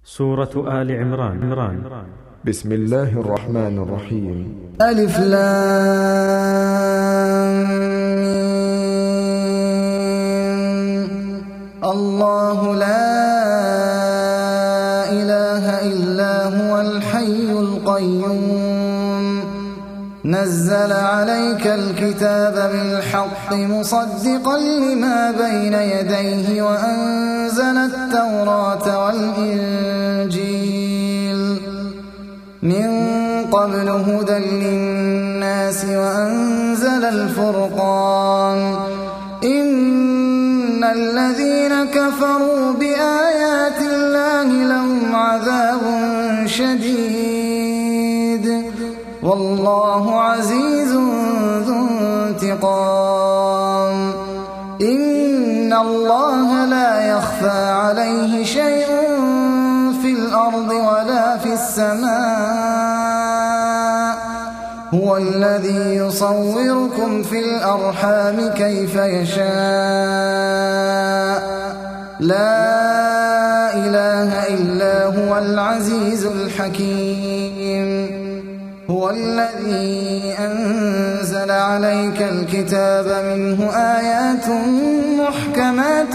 سورة آل عمران. بسم الله الرحمن الرحيم. ألف لام الله لا إله إلا هو الحي القيوم نزل عليك الكتاب بالحق مصدقا لما بين يديه وأنزل التوراة والإنجيل من قبل هدى للناس وأنزل الفرقان إن الذين كفروا بآيات الله لهم عذاب شديد والله عزيز ذو انتقام إن الله لا يخفى عليه شيء في الأرض ولا في السماء هو الذي يصوركم في الأرحام كيف يشاء لا إله إلا هو العزيز الحكيم هو الذي أنزل عليك الكتاب منه آيات محكمات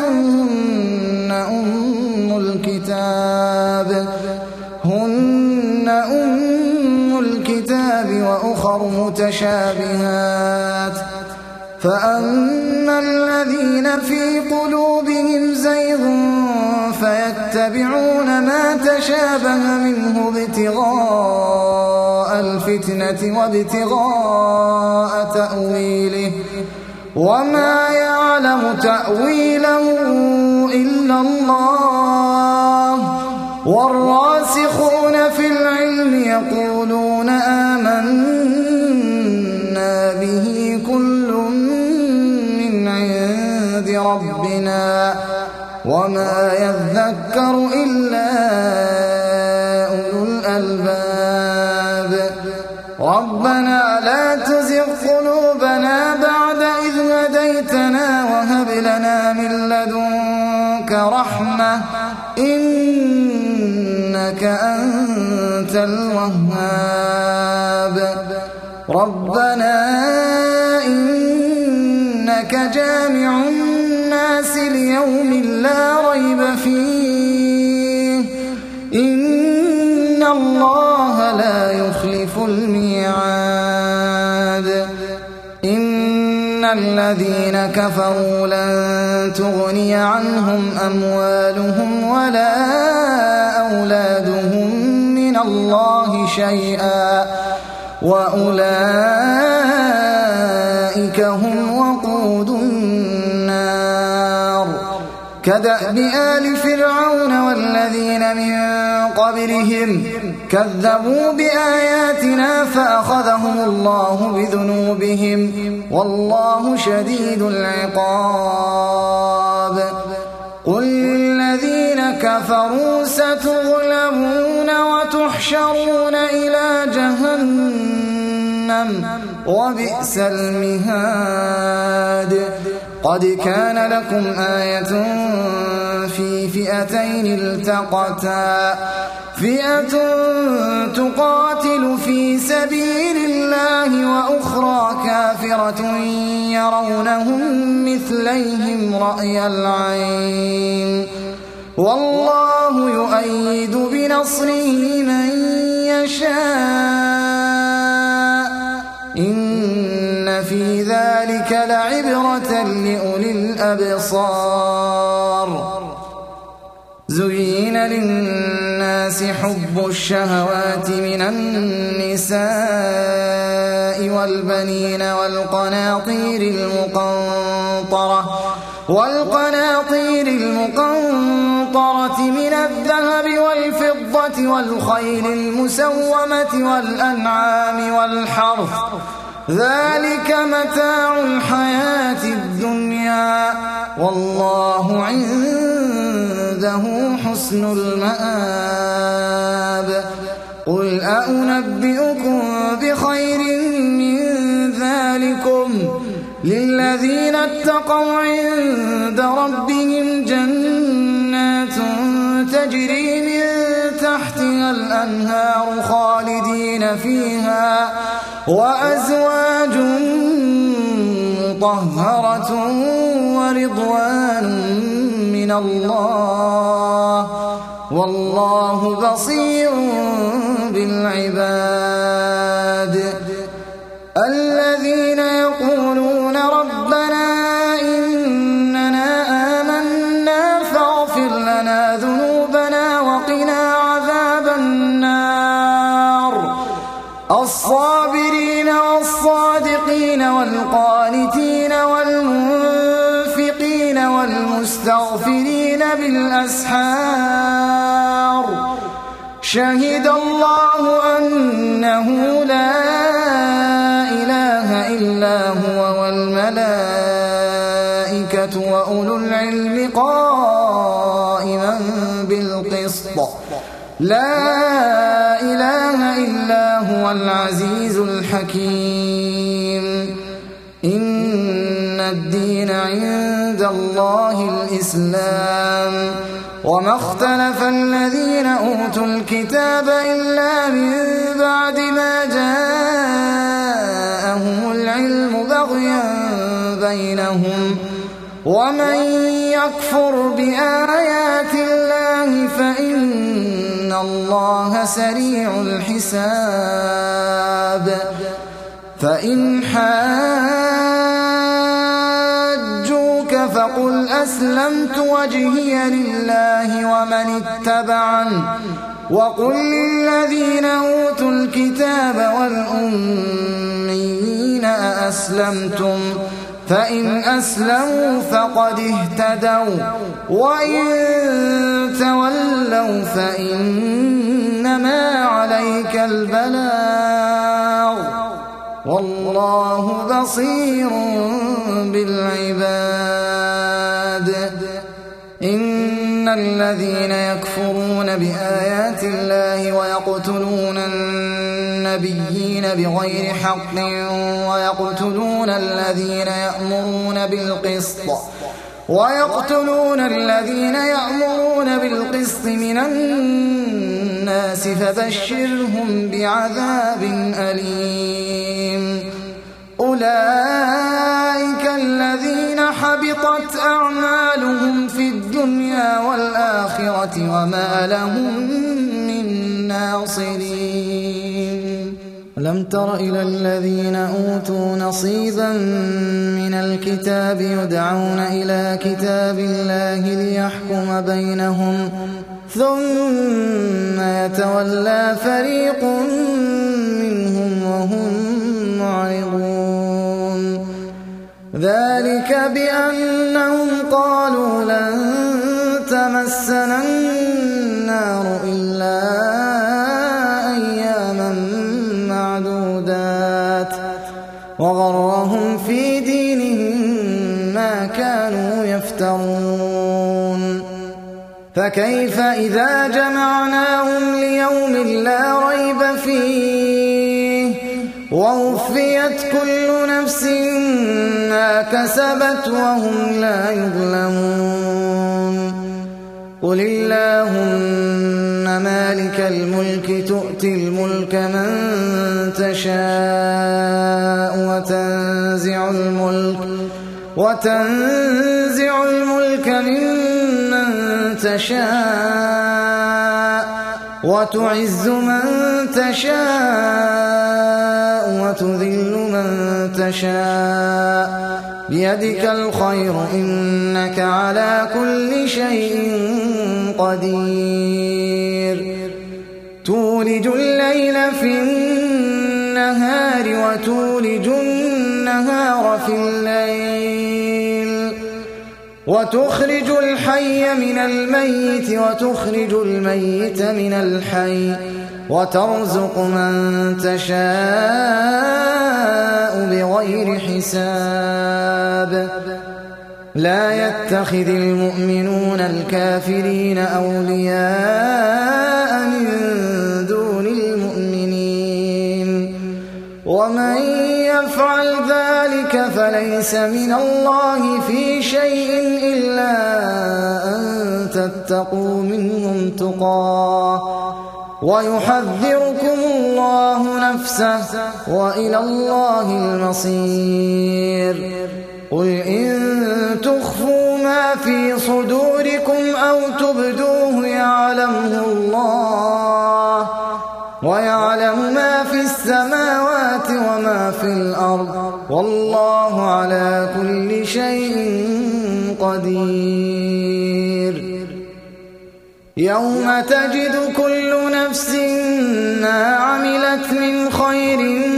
هن أم الكتاب وأخر متشابهات فأما الذين في قلوبهم زيغ فيتبعون ما تشابه منه ابتغاء الفتنة وابتغاء تأويله وما يعلم تأويله إلا الله والراسخون في العلم يقولون آمنا به كل من عند ربنا وما يذكر إلا أولو الألباب ربنا لا تزغ قلوبنا بعد إذ هديتنا وهب لنا من لدنك رحمة إنك أنت الوهاب ربنا إنك جامع الناس ليوم لا ريب فيه إن الله لا يخلف الميعاد إن الذين كفروا لن تغني عنهم أموالهم ولا أولادهم من الله شيئا وأولئك هم وقود النار كدأب آل فرعون والذين من قبلهم كذبوا بآياتنا فأخذهم الله بذنوبهم والله شديد العقاب قل للذين كفروا ستغلبون وتحشرون إلى جهنم وبئس المهاد قد كان لكم آية في فئتين التقتا فئة تقاتل في سبيل الله وأخرى كافرة يرونهم مثليهم رأي العين والله يؤيد بنصره من يشاء إن في ذلك لعبرة لأولي الأبصار زين للناس حب الشهوات من النساء والبنين والقناطير المقنطرة من الذهب والفضة والخيل المسومة والأنعام والحرث ذلك متاع الحياة الدنيا والله عنده حسن المآب قل أنبئكم بخير من ذلكم للذين اتقوا عند ربهم جنات تجري من الأنهار خالدين فيها وأزواج مطهرة ورضوان من الله والله بصير بالعباد الذين يقولون ربنا إننا آمنا فاغفر لنا ذنوبنا وقنا عذاب النار الصابرين والصادقين والقانتين والمنفقين والمستغفرين بالأسحار شهد الله أنه لا إله إلا هو والملائكة وأولو العلم قائما بالقسط لا إله إلا هو العزيز الحكيم إن الدين عند الله الإسلام وما اختلف الذين أوتوا الكتاب إلا من بعد ما جاءهم العلم بغيا بينهم ومن يكفر بآيات الله فإن الله سريع الحساب فإن حاجوك فقل أسلمت وجهي لله ومن اتبعني وقل للذين أوتوا الكتاب والأميين أأسلمتم فإن أسلموا فقد اهتدوا وإن تولوا فإنما عليك البلاغ والله بصير بالعباد إن الذين يكفرون بآيات الله ويقتلون النبيين بغير حق ويقتلون الذين يأمرون بالقسط من الناس فبشرهم بعذاب أليم أولئك الذين حبطت أعمالهم في الدنيا والآخرة وما لهم من ناصرين ألم تر إلى الذين أوتوا نصيبا من الكتاب يدعون إلى كتاب الله ليحكم بينهم ثم يتولى فريق منهم وهم معرضون ذلك بأنهم قالوا لن تمسنا النار إلا أياما معدودات وغرهم في دينهم ما كانوا يفترون فكيف إذا جمعناهم ليوم لا ريب فيه ووفيت كل نفس ما كسبت وهم لا يظلمون قل اللهم مالك الملك تؤتي الملك من تشاء وتنزع الملك ممن تشاء وتعز من تشاء وتذل من تشاء بيدك الخير إنك على كل شيء قدير تولج الليل في النهار وتولج النهار في الليل وتخرج الحي من الميت وتخرج الميت من الحي وترزق من تشاء بغير حساب لا يتخذ المؤمنون الكافرين أولياء من دون المؤمنين ومن يفعل ذلك فليس من الله في شيء إلا أن تتقوا منهم تقاه ويحذركم الله نفسه وإلى الله المصير. قل إن تخفوا ما في صدوركم أو تبدوه يعلمه الله، ويعلم ما في السماوات وما في الأرض، والله على كل شيء قدير. يوم تجد كل نفس ما عملت من خير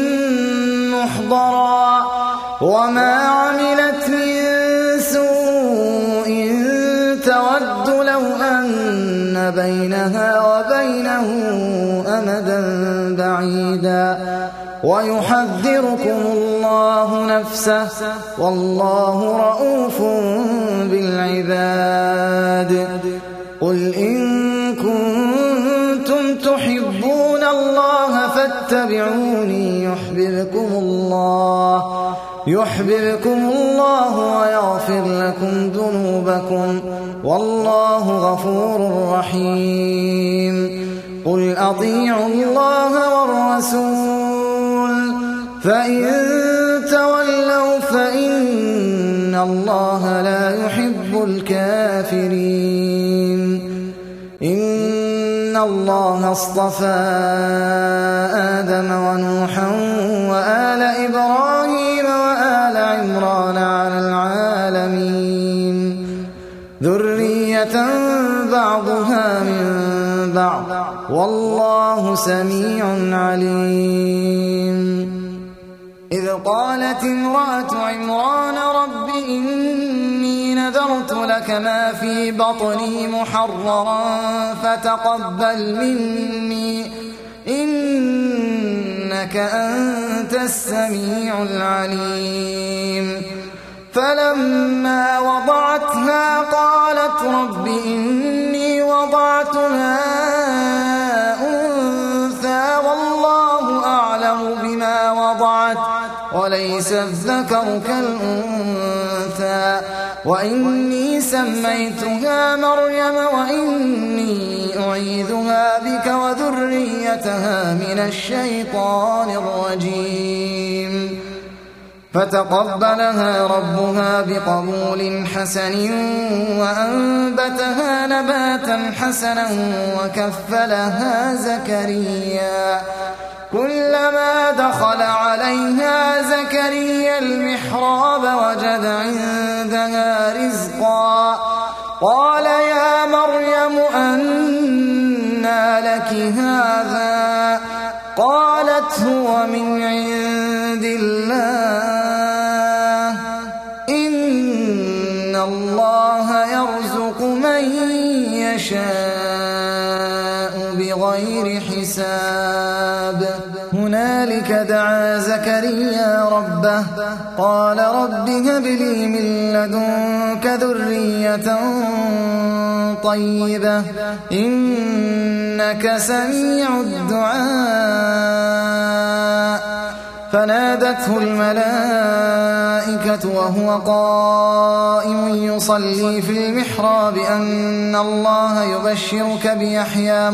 محضرا وما عملت من سوء تود لو أن بينها وبينه أمدا بعيدا، ويحذركم الله نفسه والله رؤوف بالعباد. قل إن كنتم تحبون الله فاتبعوني يحببكم الله ويغفر لكم ذنوبكم، والله غفور رحيم. قل أطيعوا الله والرسول فإن تولوا فإن الله لا يحب الكافرين. إن الله اصطفى آدم ونوحا وآل إبراهيم وآل عمران على العالمين ذرية بعضها من بعض، والله سميع عليم. إذ قالت امرأة عمران رب إني نذرت لك ما في بطني محررا فتقبل مني إنك أنت السميع العليم. فلما وضعتها قالت رب إني وضعتها أنثى والله أعلم بما وضعت وليس الذكر كالأنثى وإني سميتها مريم وإني أعيذها بك وذريتها من الشيطان الرجيم. فتقبلها ربها بقبول حسن وأنبتها نباتا حسنا وكفلها زكريا. كلما دخل عليها زكريا المحراب وجد عندها رزقا قال يا مريم أنى لك هذا؟ قالت هو من عند الله إن الله يرزق من يشاء بغير حساب. هنالك دعا زكريا ربه قال رب هب لي من لدنك ذرية طيبة إنك سميع الدعاء. فنادته الملائكة وهو قائم يصلي في المحراب أن الله يبشرك بيحيى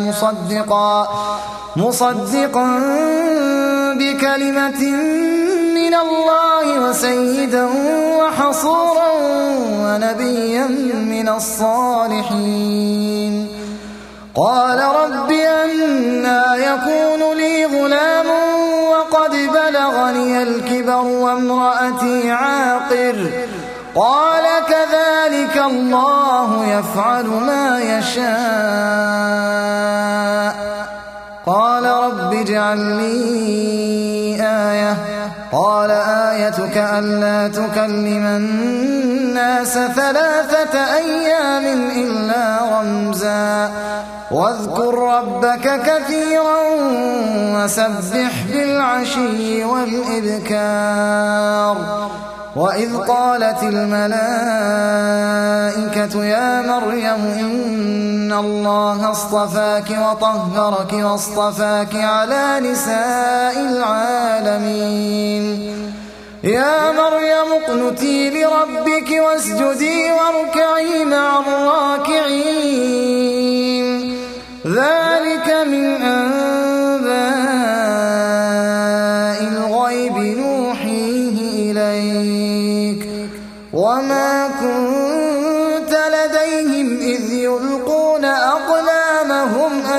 مصدقا بكلمة من الله وسيدا وحصورا ونبيا من الصالحين. قال رب أنى يكون لي غلام وقد بلغني الكبر وامرأتي عاقر؟ قال كذلك الله يفعل ما يشاء. قال رب اجعل لي آية. قال آيتك ألا تكلم الناس 3 أيام إلا رمزا واذكر ربك كثيرا وسبح بالعشي والإبكار. وإذ قالت الملائكة يا مريم إن الله اصطفاك وطهرك واصطفاك على نساء العالمين. يا مريم اقنتي لربك واسجدي واركعي مع الراكعين. ذلك من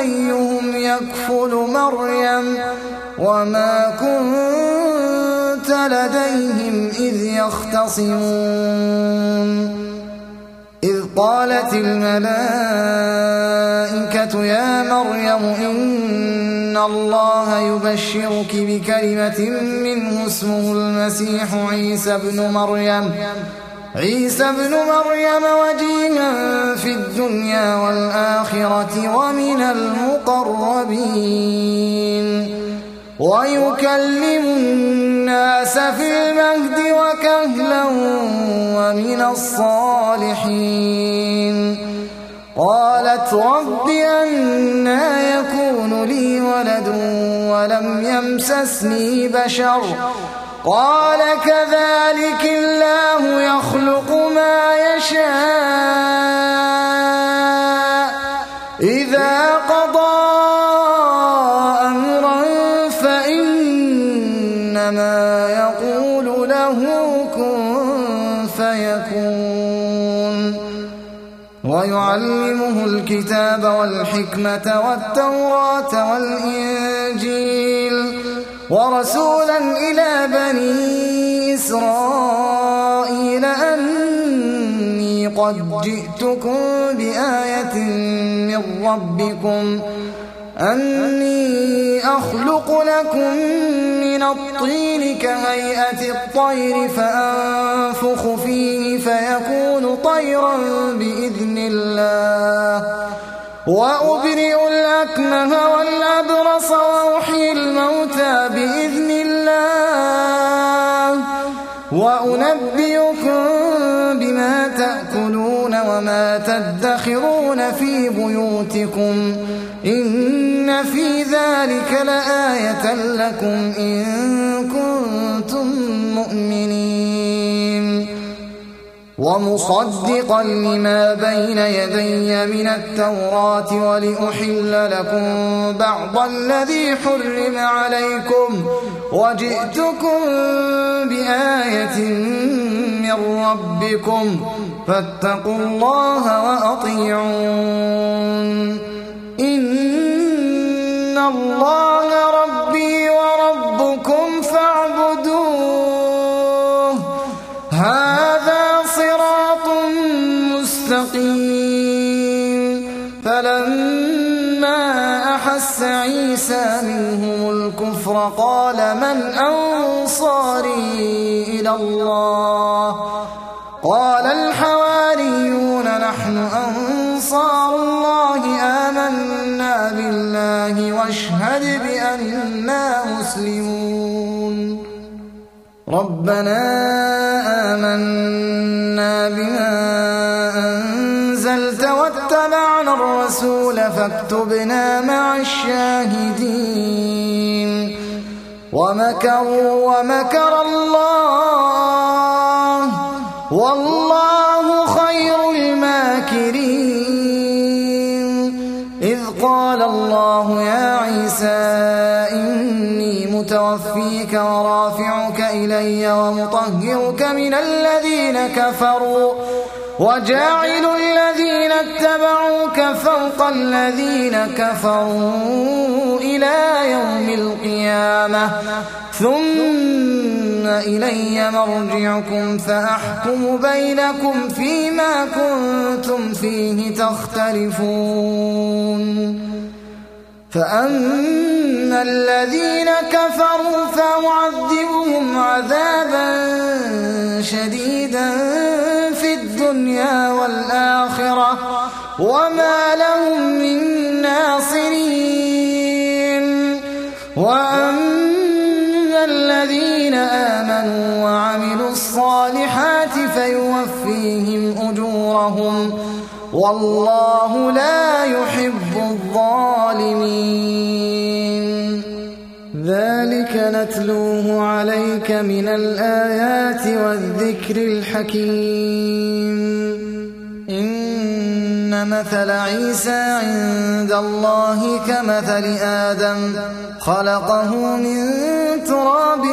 أيهم يكفل مريم وما كنت لديهم إذ يختصمون إذ قالت الملائكة يا مريم إن الله يبشرك بكلمة منه اسمه المسيح عيسى ابن مريم وجيها في الدنيا والآخرة ومن المقربين ويكلم الناس في المهد وكهلا ومن الصالحين قالت رب أنى يكون لي ولد ولم يمسسني بشر قال كذلك الله يخلق ما يشاء إذا قضى أمرا فإنما يقول له كن فيكون ويعلمه الكتاب والحكمة والتوراة والإنجيل ورسولا إلى بني إسرائيل أني قد جئتكم بآية من ربكم أني أخلق لكم من الطين كهيئة الطير فأنفخ فيه فيكون طيرا بإذن الله وأبرئ الأكمه والأبرص وأحيي الموتى بإذن الله وأنبئكم بما تأكلون وما تدخرون في بيوتكم إن في ذلك لآية لكم إن كنتم مؤمنين ومصدقا لما بين يدي من التوراة ولأحل لكم بعض الذي حرم عليكم وجئتكم بآية من ربكم فاتقوا الله وأطيعون إن الله ربي وربكم فاعبدوه هذا صراط مستقيم فلما أحس عيسى منهم الكفر قال من أنصاري إلى الله قال الحواريون نحن أنصار الله آمنا بالله واشهد بأننا مسلمون ربنا آمنا بما أنزلت واتبعنا الرسول فاكتبنا مع الشاهدين ومكروا ومكر الله والله خير الماكرين إذ قال الله يا عيسى إني متوفيك ورافعك إلي ومطهرك من الذين كفروا وجاعل الذين اتبعوك فوق الذين كفروا إلى يوم القيامة ثم إلي مرجعكم فأحكم بينكم فيما كنتم فيه تختلفون فأما الذين كفروا فأعذبهم عذابا شديدا في الدنيا والآخرة وما لهم من ناصرين وأما الذين آمنوا وعملوا الصالحات فيوفيهم أجورهم والله لا يحب الظالمين ذلك نتلوه عليك من الآيات والذكر الحكيم إن مثل عيسى عند الله كمثل آدم خلقه من تراب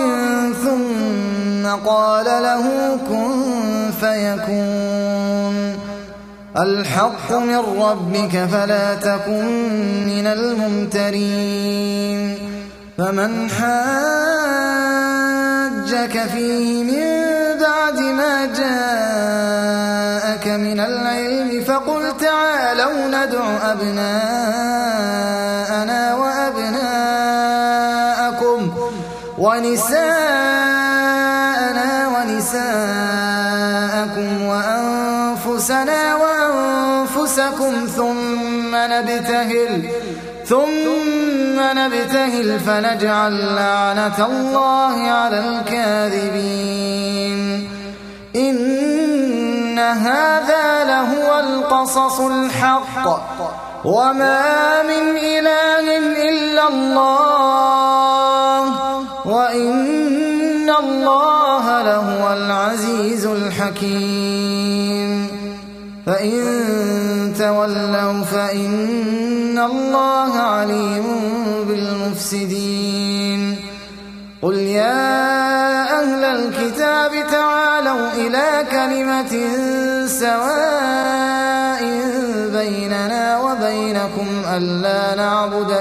ثم قال له كن فيكون الحق من ربك فلا تكن من الممترين فمن حاجك فيه من بعد ما جاءك من العلم فقل تعالوا ندع أبناءنا وأبناءكم ونساءنا ونساءكم وأنفسنا وأنفسكم ثم نبتهل فنجعل لعنة الله على الكاذبين إن هذا لهو القصص الحق وما من إله إلا الله وإن الله لهو العزيز الحكيم فإن تولوا فإن الله عليم بالمفسدين قل يا أهل الكتاب تعالوا إلى كلمة سواء بيننا وبينكم ألا نعبد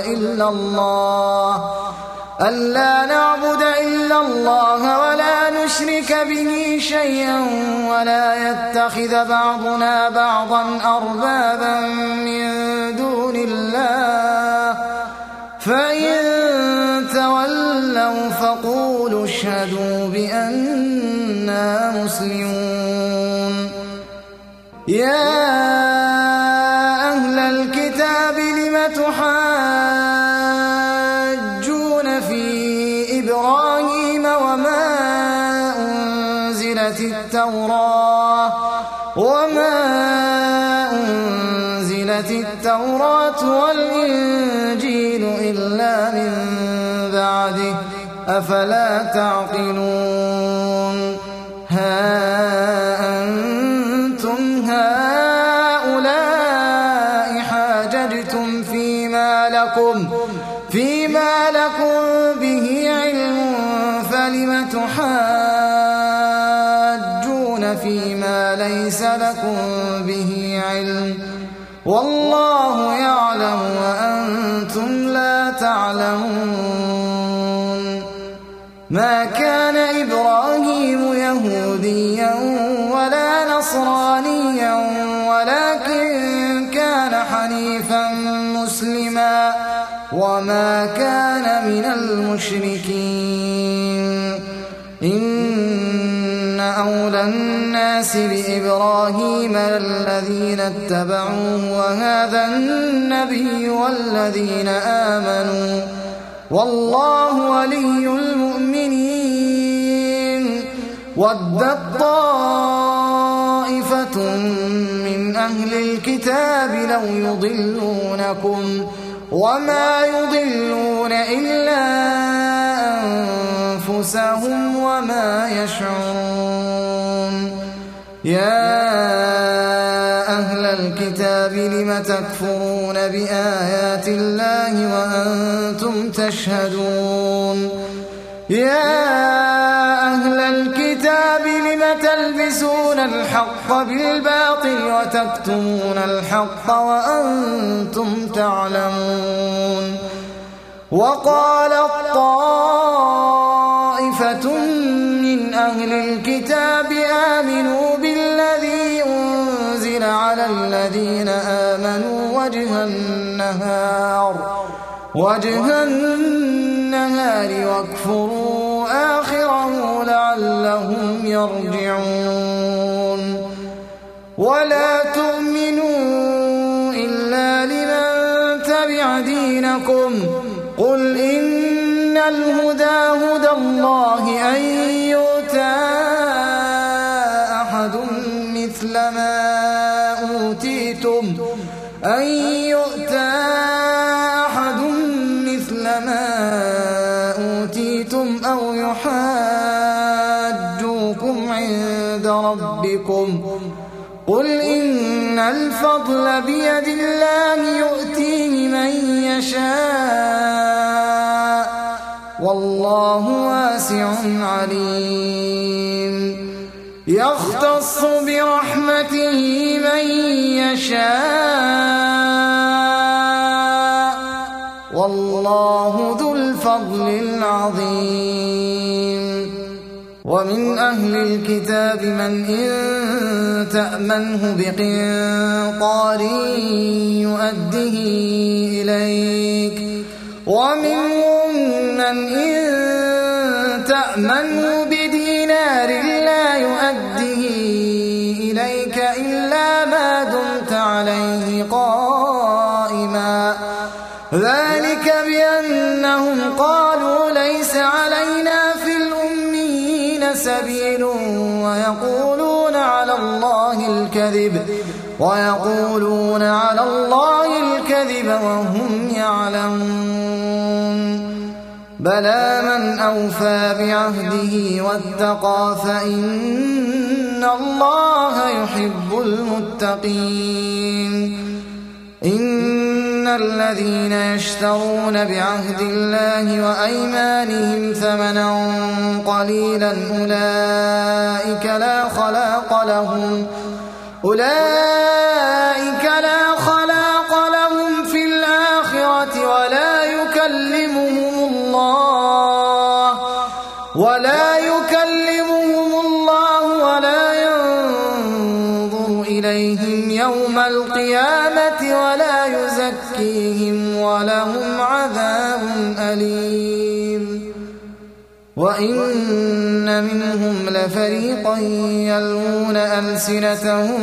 إلا الله ولا نشرك به شيئا ولا يتخذ بعضنا بعضا أربابا من دون الله فإن تولوا فقولوا اشهدوا بأننا مسلمون يا أهل الكتاب لم تحاجون في إبراهيم وما أنزلت التوراة والإنجيل إلا من بعده أفلا تعقلون ها أنتم هؤلاء حاججتم فيما لكم به علم فلم تحاجون فيما ليس لكم به علم والله يعلم وأنتم لا تعلمون ما كان إبراهيم يهوديا ولا نصرانيا ولكن كان حنيفا مسلما وما كان من المشركين إن أولى الناس بإبراهيم الذين اتبعوه وهذا النبي والذين آمنوا والله ولي المؤمنين ودت طائفة من أهل الكتاب لو يضلونكم وما يضلون إلا أنفسهم وما يشعرون يا أهل الكتاب لم تكفرون بآيات الله وأنتم تشهدون يا أهل الكتاب لم تلبسون الحق بالباطل وتكتمون الحق وأنتم تعلمون وقالت طائفة من أهل الكتاب آمنوا بالذي أنزل على الذين آمنوا وجه النهار واكفروا آخره لعلهم يرجعون ولا تؤمنوا إلا لمن تبع دينكم قل إن الهدى هدى الله أن يؤتى أحد مثل ما أوتيتم أو يحاجوكم عند ربكم قل إن الفضل بيد الله يؤتيه من يشاء والله واسع عليم يختص برحمته من يشاء والله ذو الفضل العظيم ومن أهل الكتاب من إن تأمنه بقنطار يؤده إليك ومنهم من إن تأمنه بدينار لا يؤده إليك إلا ما دمت عليه قائما ذلك بأنهم قالوا ليس علينا في الأميين سبيل ويقولون على الله الكذب وهم يعلمون بلى من أوفى بعهده واتقى فإن الله يحب المتقين إن الذين يشترون بعهد الله وأيمانهم ثمنا قليلا أولئك لا خلاق لهم في الآخرة ولا يكلمهم الله ولا ينظر إليهم يوم القيامة ولا يزكيهم ولهم عذاب أليم وإن منهم لفريقا يلوون ألسنتهم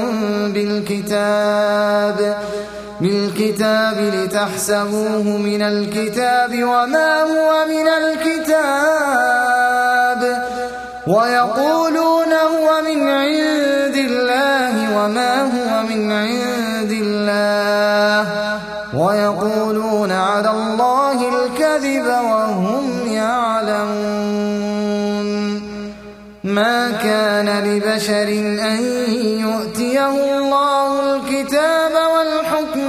بالكتاب لتحسبوه من الكتاب وما هو من الكتاب ويقولون هو من عند الله وما هو من عند الله ويقولون على الله الكذب وهم يعلمون ما كان لبشر أن يؤتيه الله الكتاب والحكم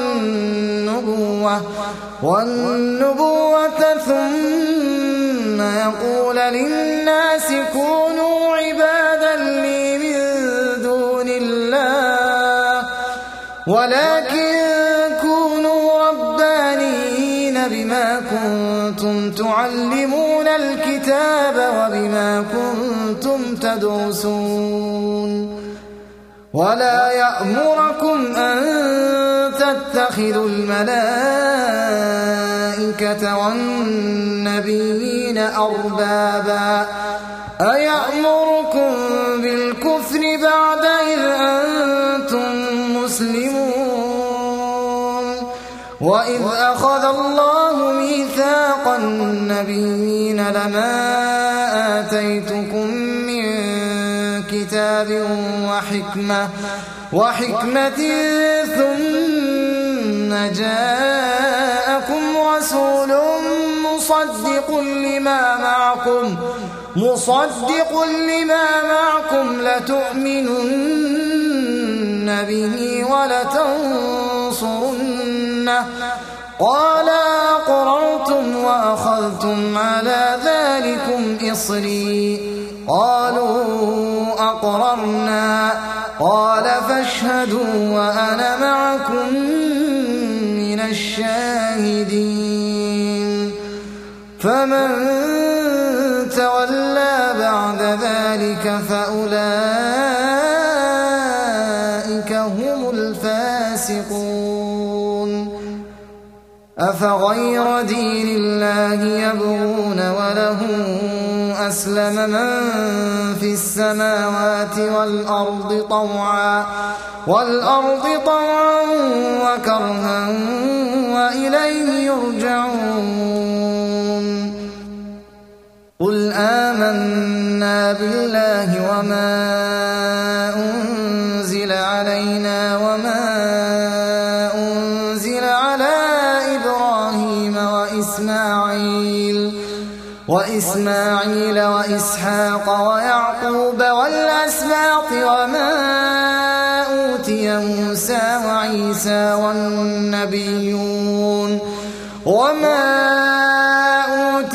والنبوة ثم يقول للناس كونوا عبادا لي من دون الله ولكن كونوا ربانيين بما كنتم تعلمون الكتاب وبما كنتم تدرسون ولا يأمركم أن تتخذوا الملائكة والنبيين أربابا أيأمركم بالكفر بعد إذ أنتم مسلمون وإذ أخذ الله ميثاق النبيين لما آتيتكم من كتاب وحكمة ثم جاءكم رسول مصدق لما معكم لتؤمنن به ولتنصرنه قال أقررتم وأخذتم على ذلكم إصري قالوا أقررنا قال فاشهدوا وأنا معكم من الشاهدين فمن تولى بعد ذلك فأولئك هم الفاسقون أفغير دين الله يبغون وله أسلم من في السماوات والأرض طوعا وكرها وإليه يرجعون قل آمنا بالله وما أنزل علينا وما أنزل على إبراهيم وإسماعيل وإسحاق ويعقوب والأسباط وما أوتي موسى وعيسى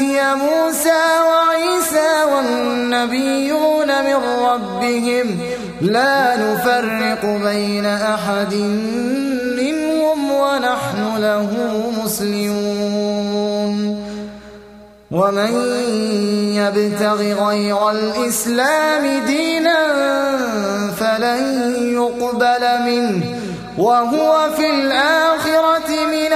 والنبيون من ربهم لا نفرق بين أحد منهم ونحن له مسلمون ومن يبتغ غير الإسلام دينا فلن يقبل منه وهو في الآخرة من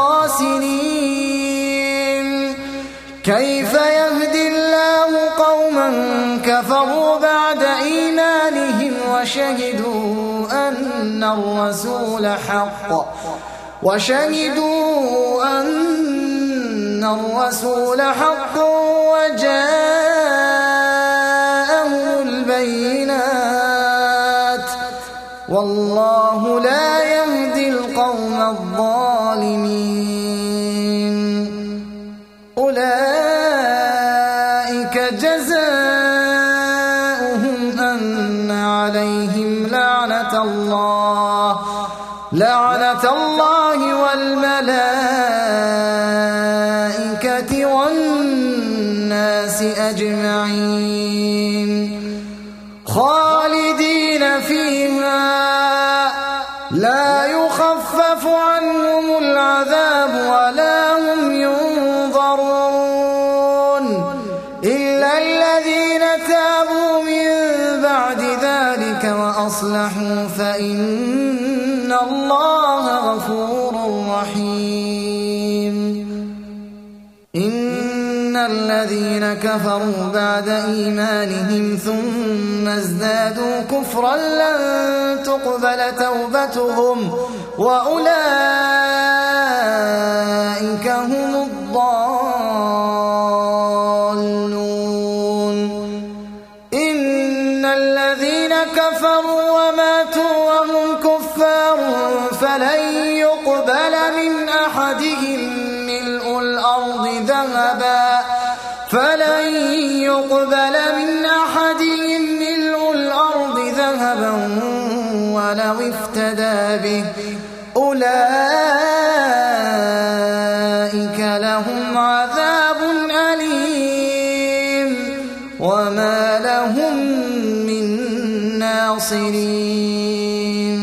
الخاسرين كيف يهدي الله قوما كفروا بعد إيمانهم وشهدوا أن الرسول حق وجاءهم البينات والله لا يهدي القوم الظالمين أولئك جزاؤهم أن عليهم لعنة الله والملائكة والناس أجمعين خالدين فيها لا يخفف عنهم العذاب ولا هم ينظرون إلا الذين تابوا من بعد ذلك وأصلحوا فإن الله غفور رحيم إن الذين كفروا بعد إيمانهم ثم ازدادوا كفرا لن تقبل توبتهم وأولئك هم الضالون إن الذين كفروا وماتوا وهم كفار فلن يقبل من أحدهم ملء الأرض ذهبا ولو افتدى به أولئك لهم عذاب أليم وما لهم من ناصرين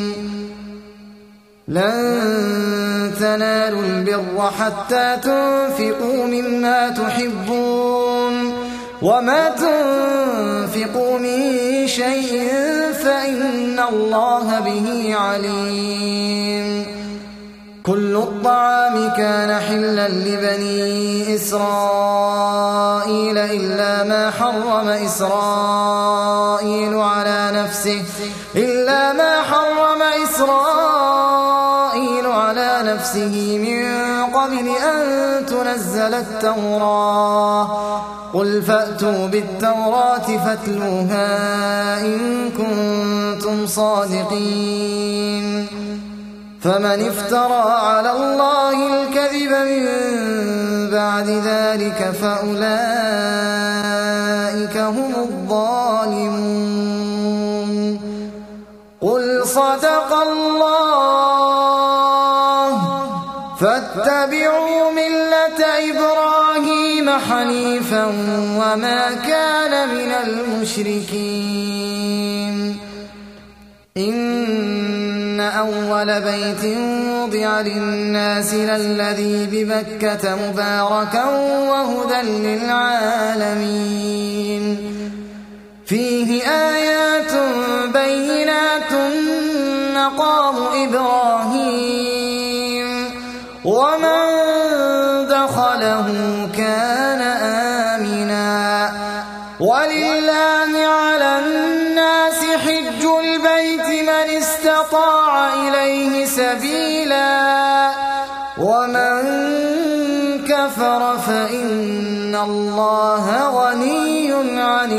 لن تنالوا البر حتى تنفقوا مما تحبون وما تنفقوا من شيء فإن الله به عليم كل الطعام كان حلا لبني إسرائيل إلا ما حرم إسرائيل على نفسه من قبل أن تنزل التوراة قل فأتوا بالتوراة فاتلوها إن كنتم صادقين فمن افترى على الله الكذب من بعد ذلك فأولئك هم الظالمون قل صدق الله فاتبعوا ملة إبراهيم حنيفا وما كان من المشركين إن أول بيت وضع للناس للذي ببكة مباركا وهدى للعالمين فيه آيات بينات مقام إبراهيم ومن دخله كان آمنا ولله على الناس حج البيت من استطاع إليه سبيلا ومن كفر فإن الله غني عن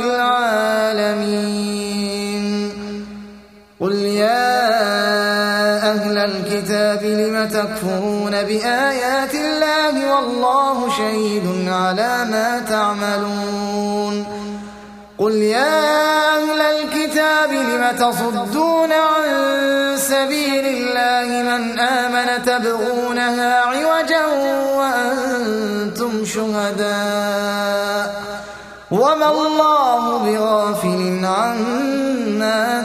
العالمين قل يا أهل الكتاب لم تكفرون بآيات الله والله شهيد على ما تعملون قل يا أهل الكتاب لم تصدون عن سبيل الله من آمن تبغونها عوجا وأنتم شهداء وما الله بغافل عما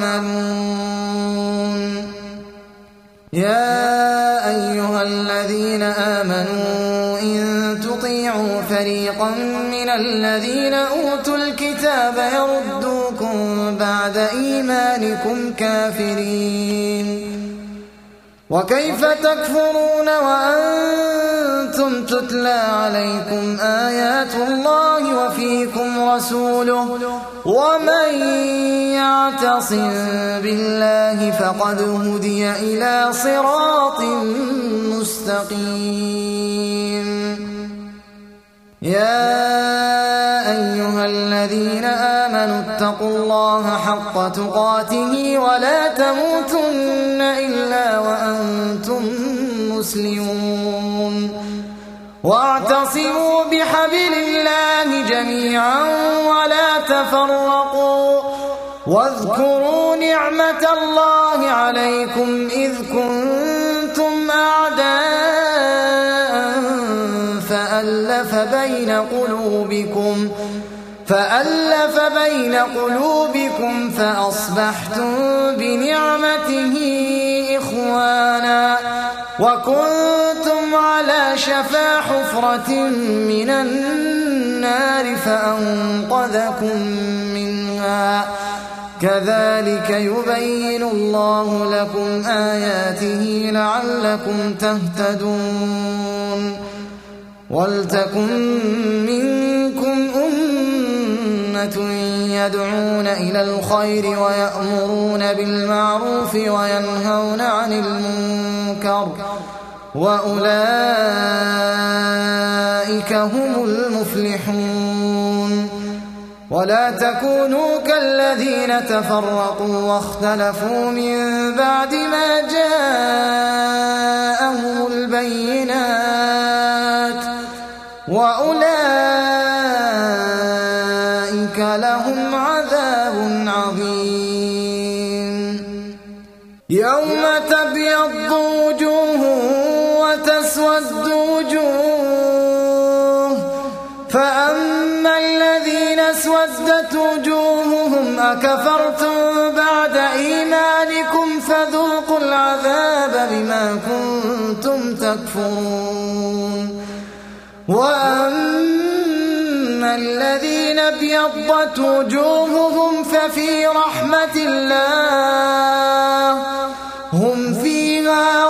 تعملون. يا أيها الذين آمنوا إن تطيعوا فريقا من الذين أوتوا الكتاب يردوكم بعد إيمانكم كافرين. وكيف تكفرون وأنتم تتلى عليكم آيات الله وفيكم رسوله ومن يعتصم بالله فقد هدي إلى صراط مستقيم. يا أيها الذين آمنوا اتقوا الله حق تقاته ولا تموتن إلا وأنتم مسلمون. واعتصموا بحبل الله جميعا ولا تفرقوا. واذكروا نعمة الله عليكم إذ كنتم أعداء فألف بين قلوبكم فأصبحتم بنعمته إخوانا وكنتم على شفا حفرة من النار فأنقذكم منها. كذلك يبين الله لكم آياته لعلكم تهتدون. ولتكن منكم أمة يدعون إلى الخير ويأمرون بالمعروف وينهون عن المنكر وأولئك هم المفلحون. ولا تكونوا كالذين تفرقوا واختلفوا من بعد ما جاءهم البينات وأولئك لهم عذاب عظيم. يوم تبيض وجوه وتسود وجوه فأما الذين اسودت وجوههم أكفرتم بعد إيمانكم فذوقوا العذاب بما كنتم تكفرون. وأما الذين ابيضت وجوههم ففي رحمة الله هم فيها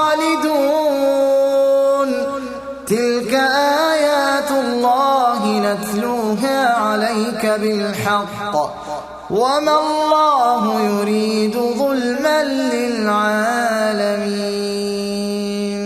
خالدون. تلك آيات الله نتلوها عليك بالحق وما الله يريد ظلما للعالمين.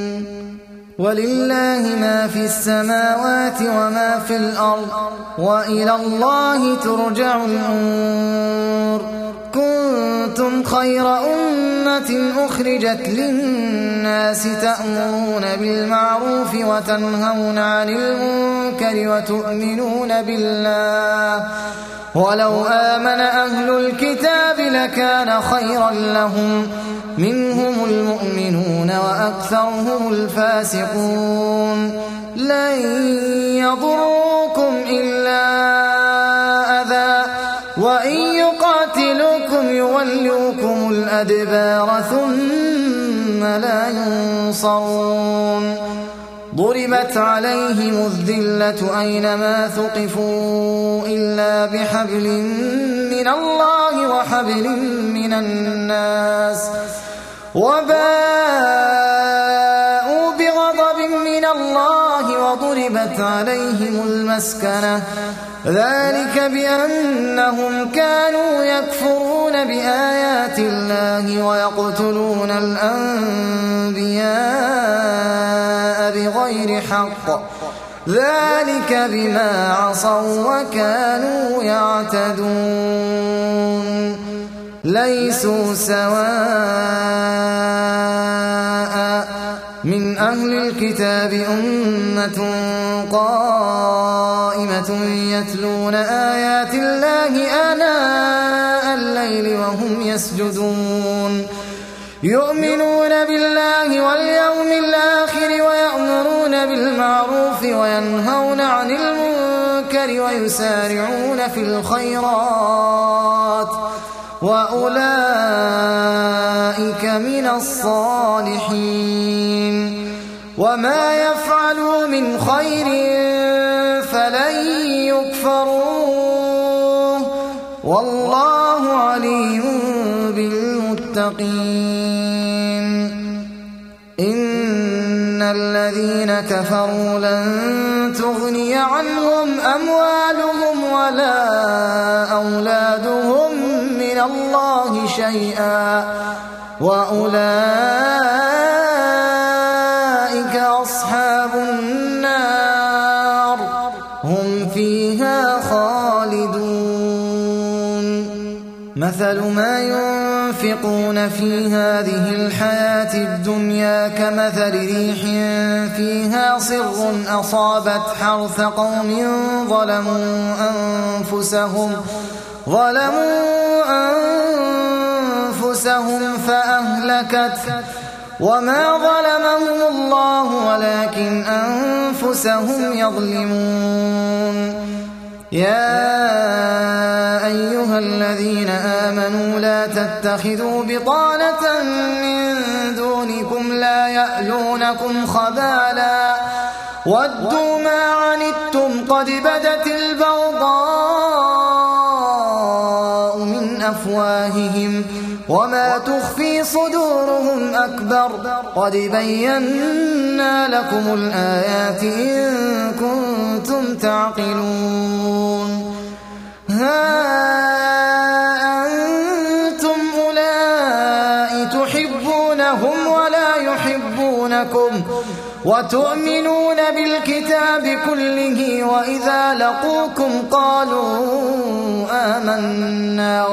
ولله ما في السماوات وما في الأرض وإلى الله ترجع الأمور. كنتم خير أمة أخرجت للناس تأمرون بالمعروف وتنهون عن المنكر وتؤمنون بالله. ولو آمن أهل الكتاب لكان خيرا لهم منهم المؤمنون وأكثرهم الفاسقون. لن يضروكم إلا أذى وإن يقاتلوكم يولوكم الأدبار ثم لا ينصرون. ضربت عليهم الذلة أينما ثقفوا إلا بحبل من الله وحبل من الناس وباءوا بغضب من الله وضربت عليهم المسكنة ذلك بأنهم كانوا يكفرون بآيات الله ويقتلون الأنبياء بغير حق ذلك بما عصوا وكانوا يعتدون. ليسوا سواء من أهل الكتاب أمة قائمة يتلون آيات الله آناء الليل وهم يسجدون يؤمنون بالله واليوم الآخر ويأمرون بالمعروف وينهون عن المنكر المنكر ويسارعون في الخيرات وأولئك من الصالحين وما يفعلوا من خير فلن يكفروه والله عليم بالمتقين إن الذين كفروا لن تغني عنهم أموالهم ولا أولادهم من الله شيئا وأولئك أصحاب النار هم فيها خالدون مثل ما ينفقون في هذه الحياة الدنيا كمثل ريح فيها صر أصابت حرث قوم ظلموا أنفسهم فأهلكته وما ظلمهم الله ولكن أنفسهم يظلمون يا أيها الذين آمنوا لا تتخذوا بطانة من دونكم لا يألونكم خبالا ودوا ما عنتم قد بدت البغضاء من أفواههم وما تخفي صدورهم أكبر قد بينا لكم الآيات إن كنتم تعقلون ها أنتم أولئك تحبونهم ولا يحبونكم وتؤمنون بالكتاب كله وإذا لقوكم قالوا آمنا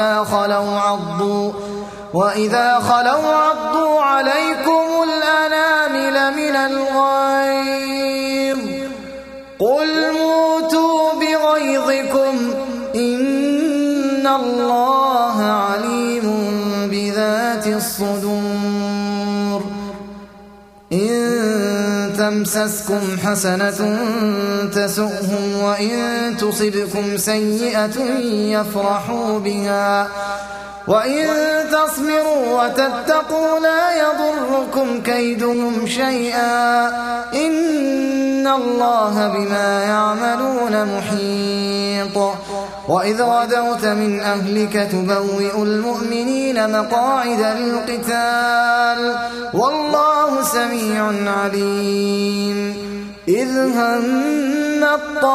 وإذا خلوا عضوا عليكم الأنامل من الغيظ قل موتوا بغيظكم إن الله عليم بذات الصدور إن تمسسكم حسنة تسؤهم وإن تصبكم سيئة يفرحوا بها وإن تصبروا وتتقوا لا يضركم كيدهم شيئا إن الله بما يعملون محيط وإذ غدوت من أهلك تبوئ المؤمنين مقاعد للقتال والله سميع عليم إذ هم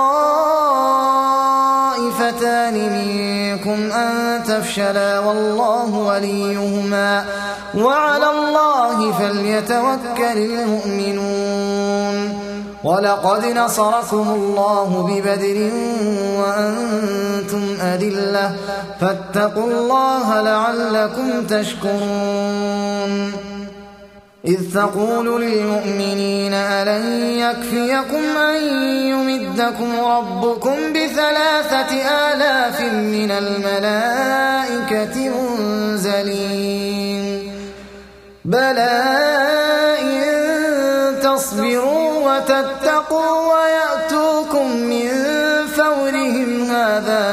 الطائفتان منكم أن تفشلا والله وليهما وعلى الله فليتوكل المؤمنون ولقد نصركم الله ببدر وأنتم أذلة فاتقوا الله لعلكم تشكرون إذ تقول للمؤمنين ألن يكفيكم أن يمدكم ربكم ب3,000 من الملائكة منزلين بلى إن تصبروا وتتقوا ويأتوكم من فورهم هذا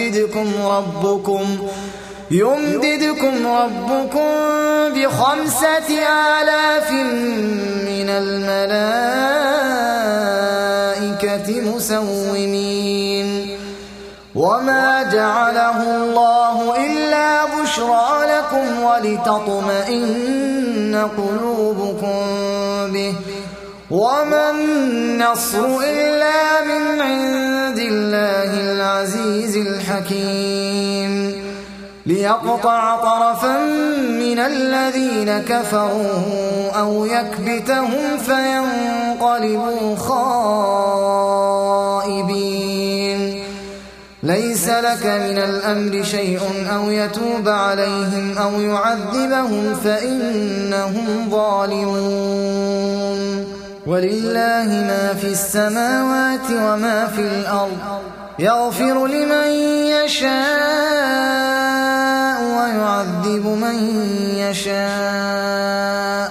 يمددكم ربكم ب5,000 من الملائكة مسومين وما جعله الله إلا بشرى لكم ولتطمئن قلوبكم به وما النصر إلا من عند الله العزيز الحكيم ليقطع طرفا من الذين كفروا أو يكبتهم فينقلبوا خائبين ليس لك من الأمر شيء أو يتوب عليهم أو يعذبهم فإنهم ظالمون ولله ما في السماوات وما في الأرض يغفر لمن يشاء ويعذب من يشاء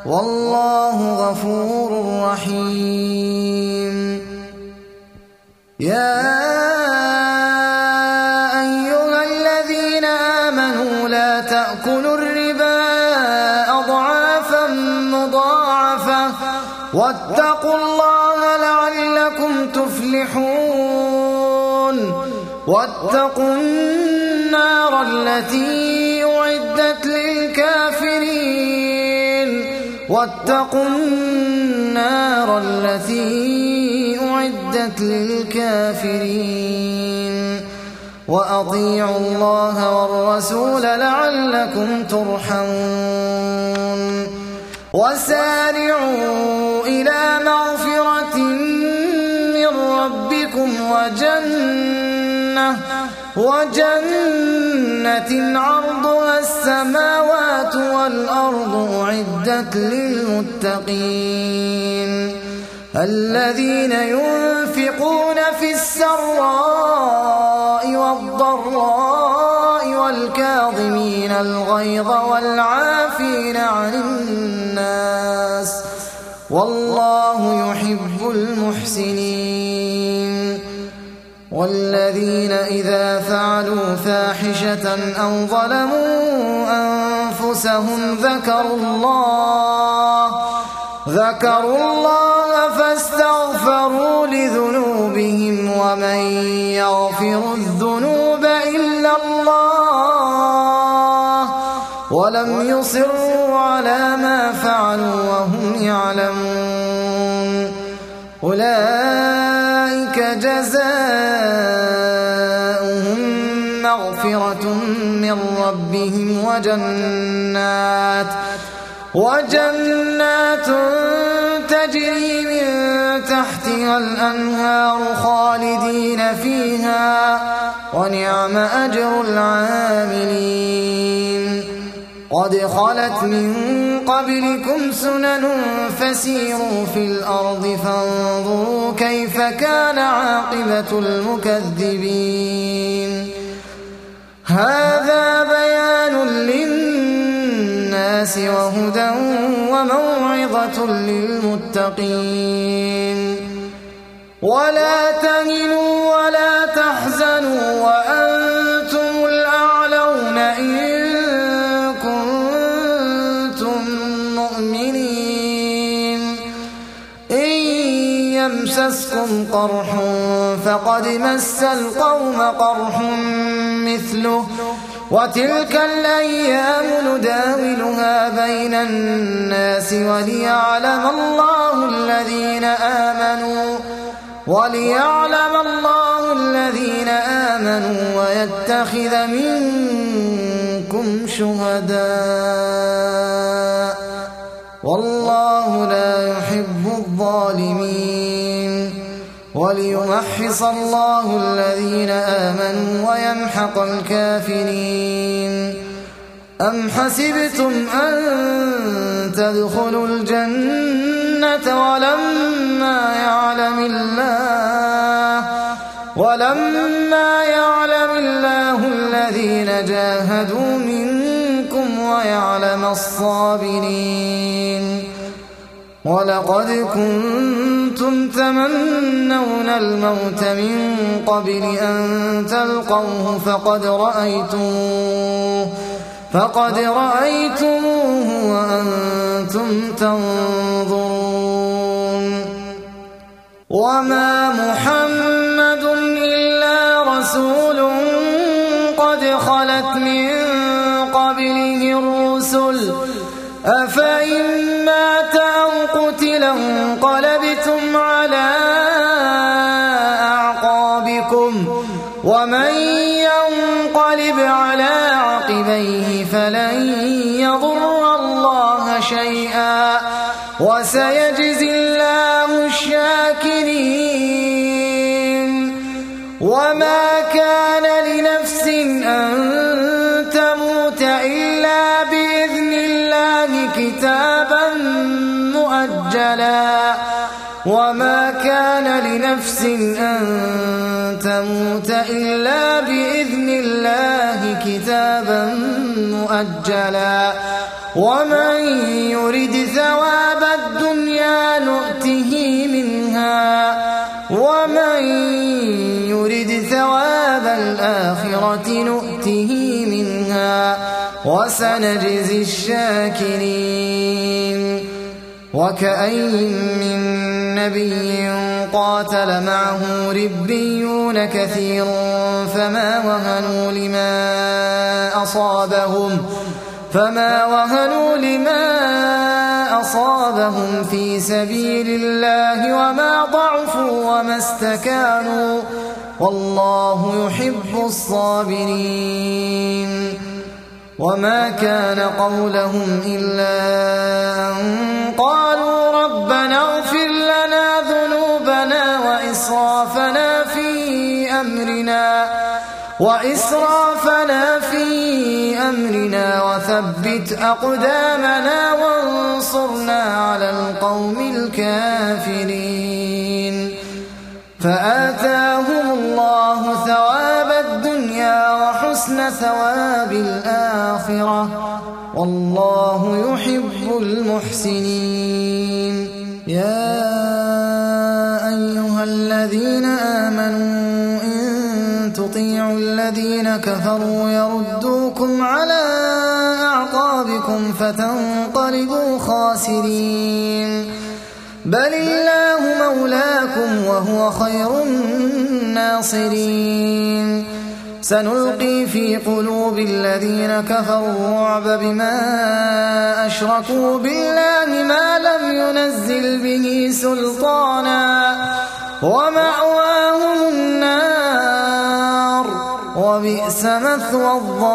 والله غفور رحيم يا أيها الذين آمنوا لا تأكلوا الربا أضعافا مضاعفة واتقوا الله لعلكم تفلحون واتقوا النار التي أعدت للكافرين واتقوا النار التي أعدت للكافرين وأطيعوا الله والرسول لعلكم ترحمون وسارعوا إلى مغفرة من ربكم وجنة عرضها السماوات والأرض أعدت للمتقين الذين ينفقون في السراء والضراء والكاظمين الغيظ والعافين عن الناس والله يحب المحسنين والذين إذا فعلوا فاحشة أو ظلموا أنفسهم ذكروا الله فاستغفروا لذنوبهم ومن يغفر الذنوب إلا الله ولم يصروا على ما فعلوا وهم يعلمون أولئك جزاؤهم مغفرة من ربهم وجنات تجري من تحتها الأنهار خالدين فيها ونعم أجر العاملين قد خلت من قبلكم سنن فسيروا في الأرض فانظروا كيف كان عاقبة المكذبين هذا بيان للناس وهدى وموعظة للمتقين ولا تهنوا ولا تحزنوا وأنتم الأعلون إن كنتم مؤمنين إن يمسسكم قرح فقد مس القوم قرح مثله وتلك الأيام نداولها بين الناس وليعلم الله الذين آمنوا ويتخذ منكم شهداء والله لا يحب الظالمين وليمحص الله الذين آمنوا ويمحق الكافرين أم حسبتم أن تدخلوا الجنة ولما يعلم الله الذين جاهدوا منكم ويعلم الصابرين ولقد كنتم تمنون الموت من قبل أن تلقوه فقد رأيتموه وأنتم تنظرون وما محمد إلا رسول قد خلت من قبله الرسل أفإن مات أو قتل انقلبتم على أعقابكم ومن ينقلب على عقبيه فلن يضر الله شيئا وسيجزي الله الشاكرين وما كان لنفس أن تموت إلا بإذن الله كتابا مؤجلا وما كان لنفس أن تموت إلا بإذن الله كتابا مؤجلا ومن يرد ثواب الدنيا نؤته منها ومن الآخرة نؤته منها وسنجزي الشاكرين. وكأين من نبي قاتل معه ربيون كثير فما وهنوا لما أصابهم في سبيل الله وما ضعفوا وما استكانوا والله يحب الصابرين. وما كان قولهم إلا أن قالوا ربنا اغفر لنا ذنوبنا وإسرافنا في أمرنا وثبت أقدامنا وانصرنا على القوم الكافرين. فآتاهم الله ثواب الدنيا وحسن ثواب الآخرة والله يحب المحسنين. يا أيها الذين آمنوا إن تطيعوا الذين كفروا يردوكم على أعقابكم فتنقلبوا خاسرين. بل الله مولاكم وهو خير الناصرين. سنلقي في قلوب الذين كفروا الرعب بما أشركوا بالله ما لم ينزل به سلطانا ومأواهم النار وبئس مثوى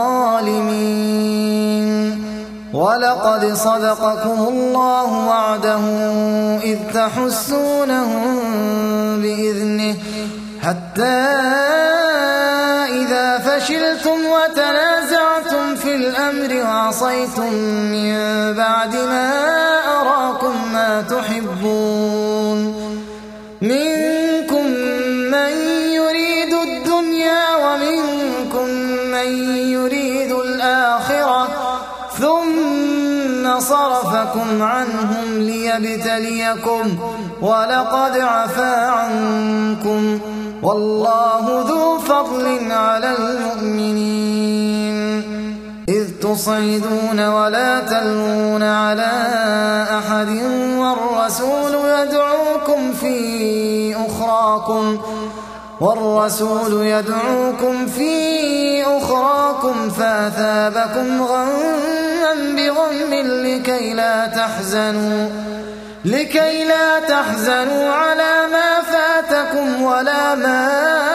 الظالمين. ولقد صدقكم الله وعده إذ تحسونهم بإذنه حتى إذا فشلتم وتنازعتم في الأمر وعصيتم من بعد ما أراكم ما تحبون منكم من يريد الدنيا ومنكم من يريد الآخرة ثم صرفكم عنهم ليبتليكم ولقد عفا عنكم والله ذو فضل على المؤمنين. إذ تصعدون ولا تلوون على أحد والرسول يدعوكم في أخراكم فأثابكم غما بغم لكي لا تحزنوا على ما فاتكم ولا ما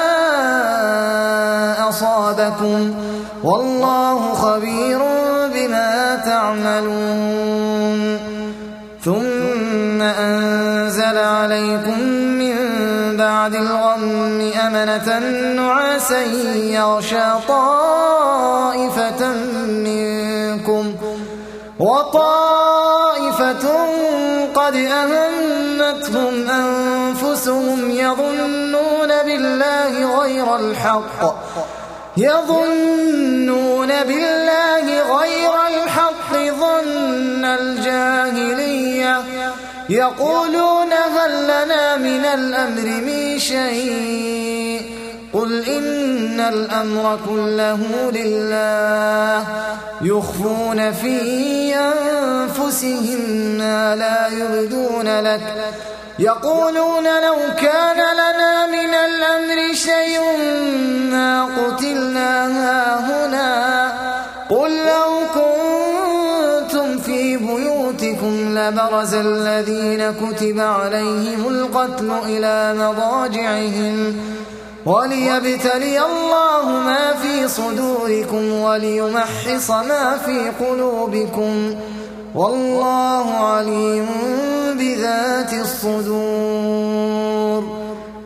أصابكم والله خبير بما تعملون. ثم أنزل عليكم من بعد الغم أمنة نعاسا يغشى طائفة منكم وطائفة قد أهمتهم أنفسهم يظنون بالله غير الحق ظن الجاهلية يقولون هل لنا من الأمر من شيء قل إن الأمر كله لله يخفون في أنفسهم ما لا يبدون لك يقولون لو كان لنا من الأمر شيء ما قتلنا هاهنا قل لو كنتم في بيوتكم لبرز الذين كتب عليهم القتل إلى مضاجعهم وليبتلي الله ما في صدوركم وليمحص ما في قلوبكم والله عليم بذات الصدور.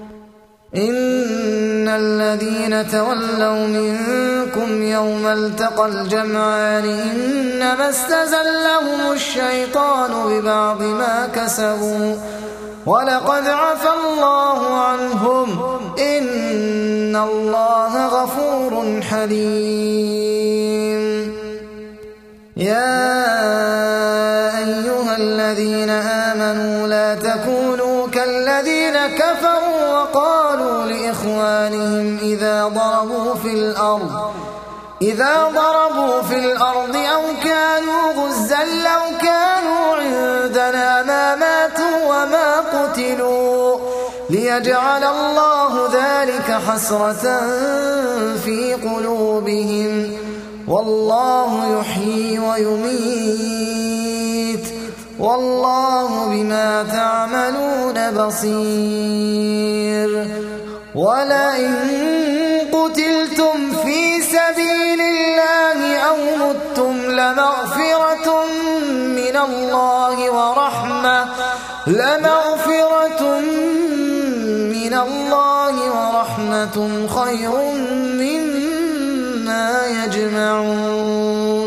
إن الذين تولوا منكم يوم التقى الجمعان إنما استزلهم الشيطان ببعض ما كسبوا ولقد عفى الله عنهم إن الله غفور حليم. يا أيها الذين آمنوا لا تكونوا كالذين كفروا وقالوا لإخوانهم إذا ضربوا في الأرض أو كانوا غزا لو كانوا عندنا ما ماتوا وما قتلوا ليجعل الله ذلك حسرة في قلوبهم والله يحيي ويميت والله بما تعملون بصير ولئن قتلتم في سبيل الله أو متم لمغفرة من الله ورحمة خير مما يجمعون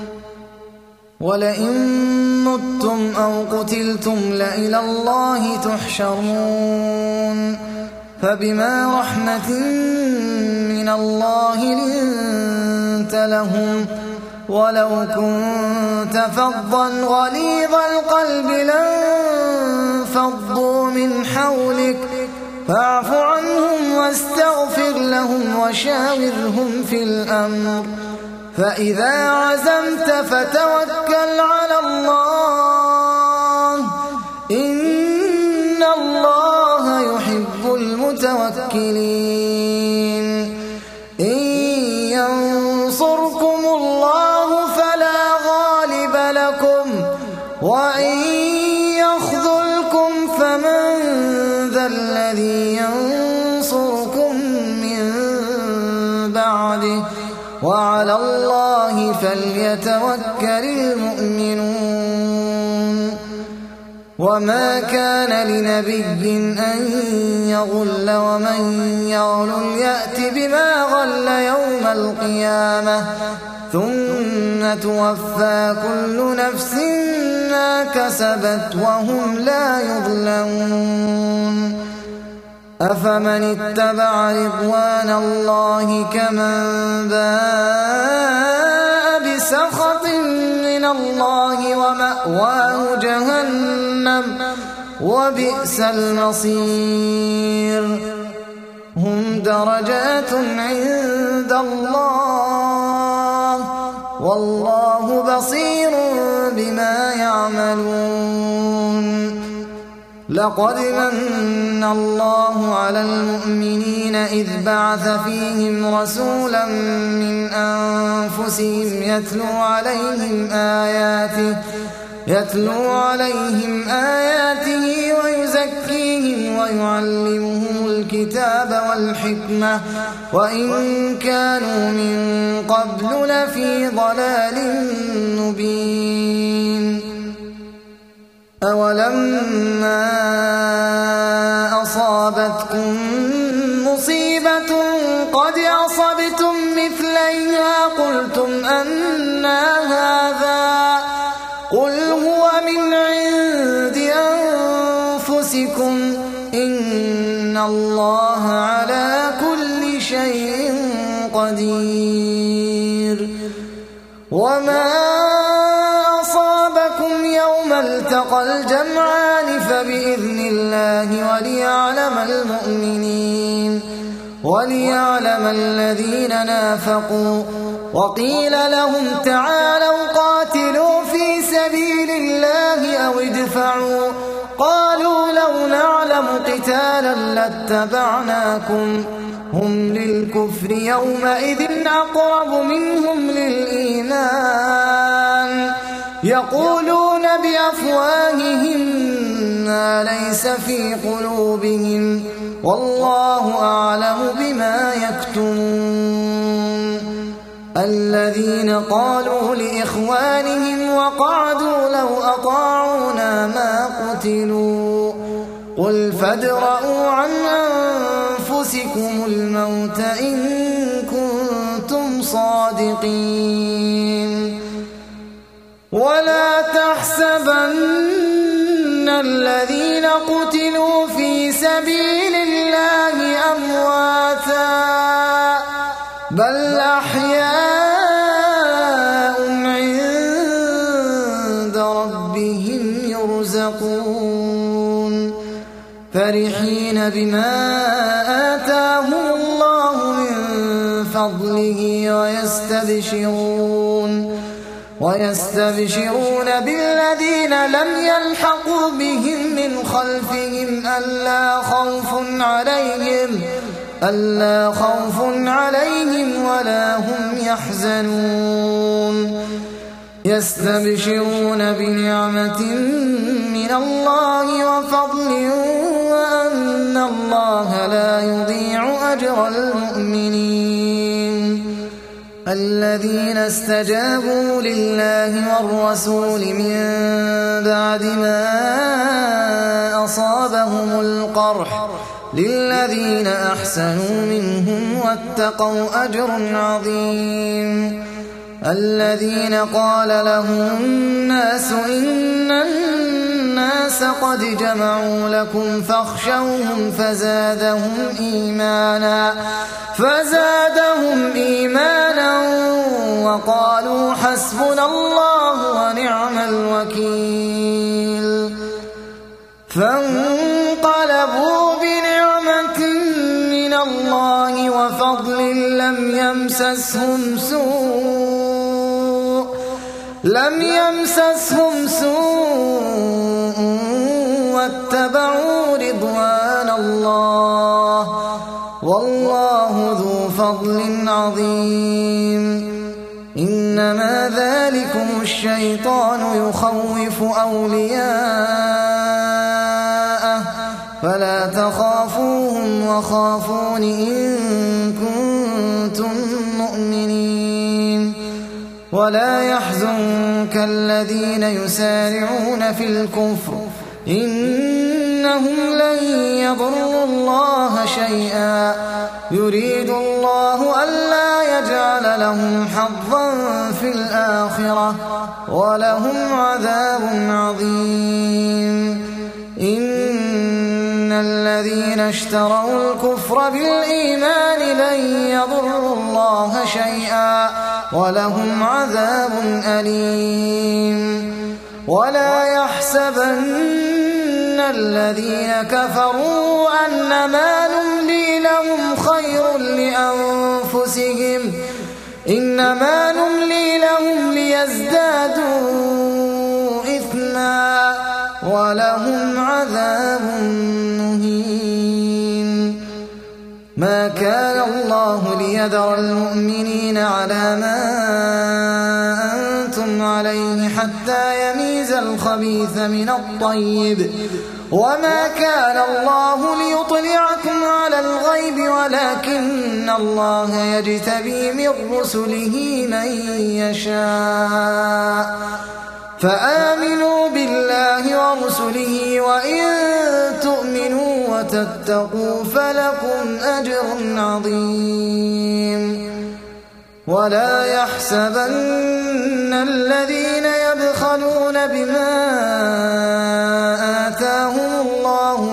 ولئن متم أو قتلتم لإلى الله تحشرون فبما رحمة من الله لنت لهم ولو كنت فظا غليظ القلب لانفضوا من حولك فاعف عنهم واستغفر لهم وشاورهم في الأمر فإذا عزمت فتوكل على الله إن الله يحب المتوكلين إن ينصركم الله فلا غالب لكم وإن يخذلكم فمن ذا الذي ينصركم من بعده وعلى الله فليتوكل المؤمنون وما كان لنبي أن يغل ومن يغل يأت بما غل يوم القيامة ثم توفى كل نفس ما كسبت وهم لا يظلمون أفمن اتبع رضوان الله كمن باء بسخط من الله ومأواه جهنم وبئس المصير هم درجات عند الله والله بصير بما يعملون لقد من الله على المؤمنين إذ بعث فيهم رسولا من أنفسهم يتلو عليهم آياته ويزكيهم ويعلمهم الكتاب والحكمة وإن كانوا من قبل لفي ضلال مبين أولما أصابتكم مصيبة قد أصبتم مثليها قلتم أنى هذا قل هو من عند أنفسكم إن الله على كل شيء قدير وما أصابكم يوم التقى الجمعان فبإذن الله وليعلم الذين نافقوا وقيل لهم تعالوا قاتلوا في سبيل الله أو ادفعوا قالوا لو نعلم قتالا لاتبعناكم هم للكفر يومئذ أقرب منهم للإيمان يقولون بأفواههم ما ليس في قلوبهم والله أعلم بما يكتمون الذين قالوا لإخوانهم وقعدوا لو أطاعونا ما قتلوا قل فادرءوا عن أنفسكم الموت إن كنتم صادقين ولا تحسبن الذين قتلوا في سبيل الله أمواتا بل أحياء عند ربهم يرزقون فرحين الفرحين بما آتاهم الله من فضله ويستبشرون بالذين لم يلحقوا بهم من خلفهم ألا خوف عليهم ولا هم يحزنون يستبشرون بنعمة من الله وفضل وأن الله لا يضيع أجر المؤمنين الذين استجابوا لله والرسول من بعد ما أصابهم القرح للذين أحسنوا منهم واتقوا أجر عظيم الذين قال لهم الناس إن الناس قد جمعوا لكم فاخشوهم فزادهم إيمانا وقالوا حسبنا الله ونعم الوكيل فانقلبوا بنعمة من الله وفضل لم يمسسهم سوء واتبعوا رضوان الله والله ذو فضل عظيم إنما ذلكم الشيطان يخوف أولياءه فلا تخافوهم وخافون إن كنتم مؤمنين ولا يحزنك الذين يسارعون في الكفر إنهم لن يضروا الله شيئا يريد الله ألا يجعل لهم حظا في الآخرة ولهم عذاب عظيم إن الذين اشتروا الكفر بالإيمان لن يضروا الله شيئا ولهم عذاب أليم ولا يحسبن الذين كفروا أنما نملي لهم خير لأنفسهم إنما نملي لهم ليزدادوا إثما ولهم عذاب مهين ما كان الله ليذر المؤمنين على ما أنتم عليه حتى يميز الخبيث من الطيب وما كان الله ليطلعكم على الغيب ولكن الله يجتبي من رسله من يشاء فآمنوا بالله ورسله وإن تؤمنوا وتتقوا فلكم أجر عظيم ولا يحسبن الذين يبخلون بما آتاهم الله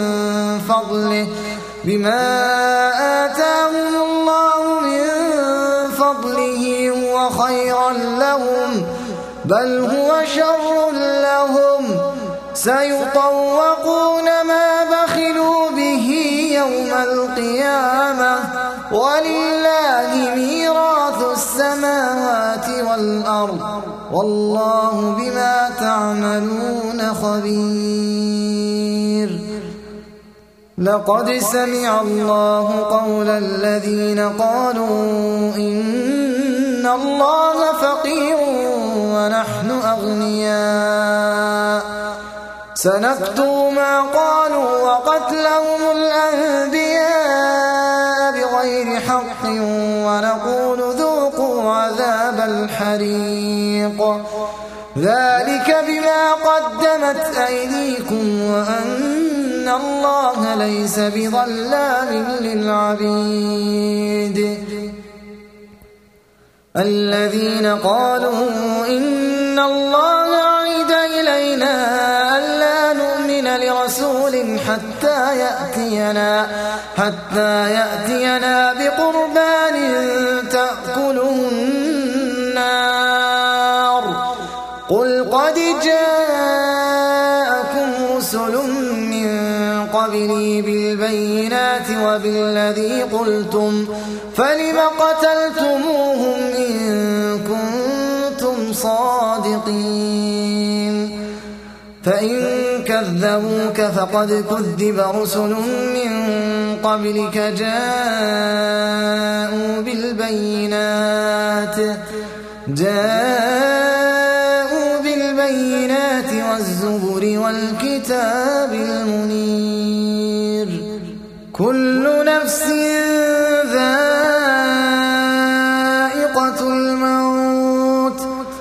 من فضله هو خيرا لهم بل هو شر لهم سيطوقون ما بخلوا به يوم القيامة ولله ميراث السماوات والأرض والله بما تعملون خبير لقد سمع الله قول الذين قالوا إن الله فقير ونحن أغنياء سنكتب ما قالوا وقتلهم الأنبياء بغير حق ونقول ذوقوا عذاب الحريق ذلك بما قدمت أيديكم وأن الله ليس بظلام للعبيد الذين قالوا إن الله عهد إلينا ألا نؤمن لرسول حتى يأتينا بقربان تأكله النار قل قد جاءكم رسل من قبلي بالبينات بالبينات وبالذي قلتم فلم قتلتموهم إن كنتم صادقين فإن كذبوك فقد كذب رسل من قبلك جاءوا بالبينات والزبر والكتاب المنير كل نفس ذائقة الموت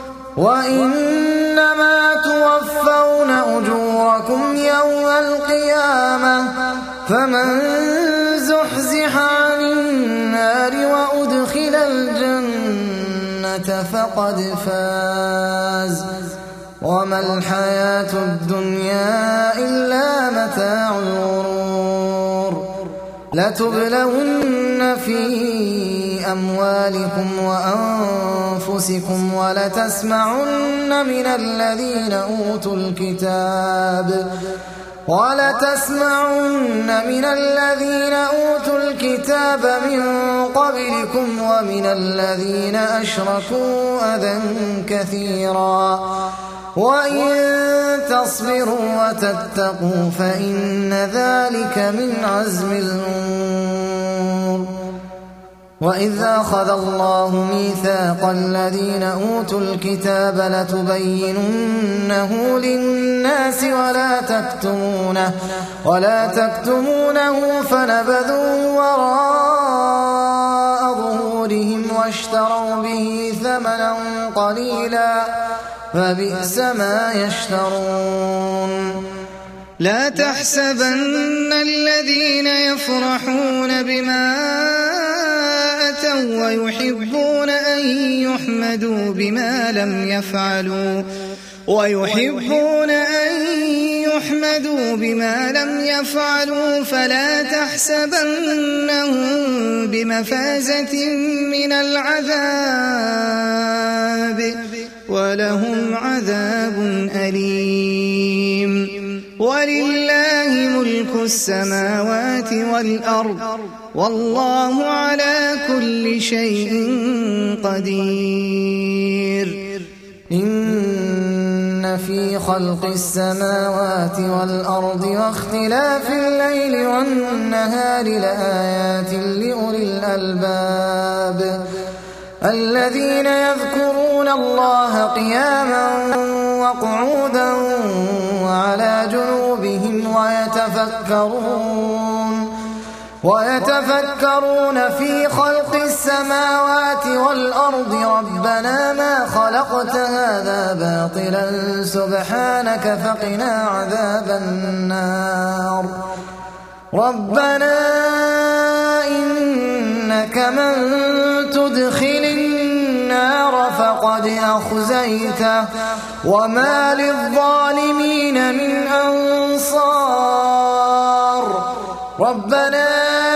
وإنما توفون أجوركم يوم القيامة فمن زحزح عن النار وأدخل الجنة فقد فاز وما الحياة الدنيا إلا متاع الغرور لتبلون في أموالكم وأنفسكم ولتسمعن من الذين أوتوا الكتاب من قبلكم ومن الذين أشركوا أذى كثيرا وإن تصبروا وتتقوا فإن ذلك من عزم الأمور وإذ أخذ الله ميثاق الذين أوتوا الكتاب لتبيننه للناس ولا تكتمونه فنبذوه وراء ظهورهم واشتروا به ثمنا قليلا فبئس ما يشترون لا تحسبن الذين يفرحون بما أتوا ويحبون أن يحمدوا بما لم يفعلوا فلا تحسبنهم بمفازة من العذاب ولهم عذاب أليم ولله ملك السماوات والأرض والله على كل شيء قدير إن في خلق السماوات والأرض واختلاف الليل والنهار لآيات لأولي الألباب الذين يذكرون الله قياما وقعودا وعلى جنوبهم ويتفكرون في خلق السماوات والأرض ربنا ما خلقت هذا باطلا سبحانك فقنا عذاب النار ربنا إنك من تدخل النار فقد أخزيته وما للظالمين من أنصار ربنا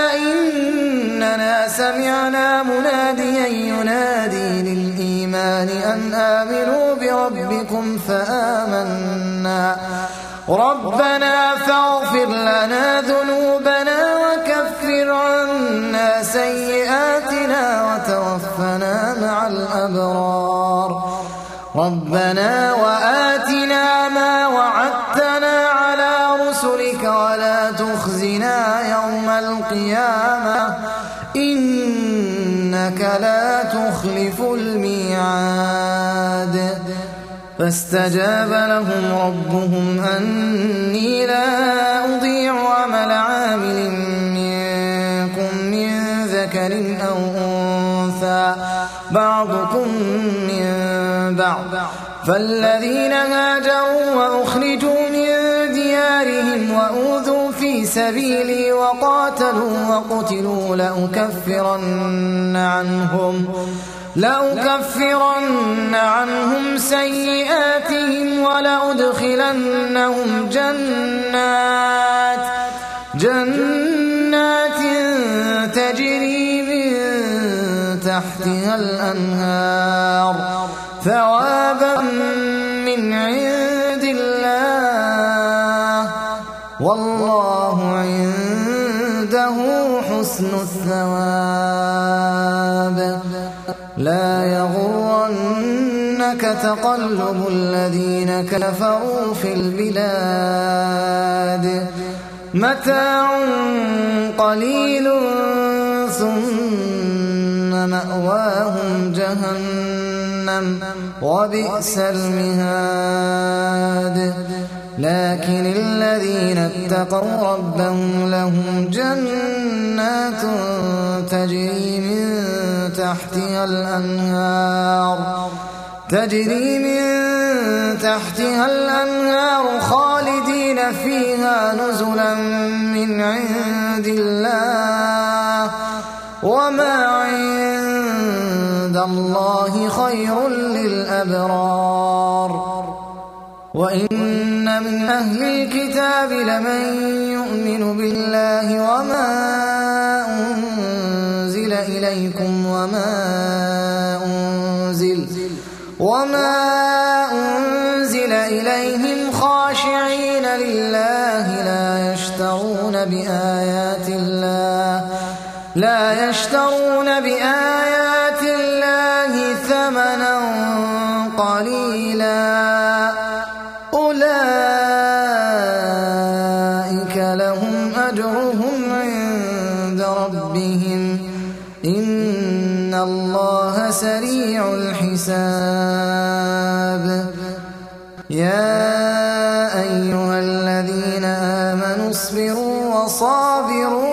إننا سمعنا مناديا ينادي للإيمان أن آمنوا بربكم فآمنا ربنا فاغفر لنا ذنوبنا وكفر عنا سيئاتنا وتوفنا مع الأبرار ربنا وآتنا ما وعدتنا على رسلك ولا تخزنا يوم القيامة إنك لا تخلف الميعاد فاستجاب لهم ربهم أني لا أضيع عمل عامل منكم من ذكر أو أنثى بعضكم من بعض فالذين هاجروا وأخرجوا من ديارهم وأوذوا في سبيلي وقاتلوا وقتلوا لأكفرن عنهم سيئاتهم ولأدخلنهم جنات تجري من تحتها الأنهار ثوابا من عند الله والله عنده عنده حسن الثواب لا يغرنك تقلب الذين كفروا في البلاد متاع قليل ثم مأواهم جهنم وبئس المهاد لكن الذين اتقوا ربهم لهم جنات تجري من تحتها الأنهار خالدين فيها نزلا من عند الله وما عند الله خير للأبرار وإن من أهل الكتاب لمن يؤمن بالله وما أنزل إليكم وما أنزل إليهم خاشعين لله لا يشترون بآيات الله ثمنا قليلا أولئك لهم أجرهم عند ربهم إن الله سريع الحساب يا أيها الذين آمنوا اصبروا وصابروا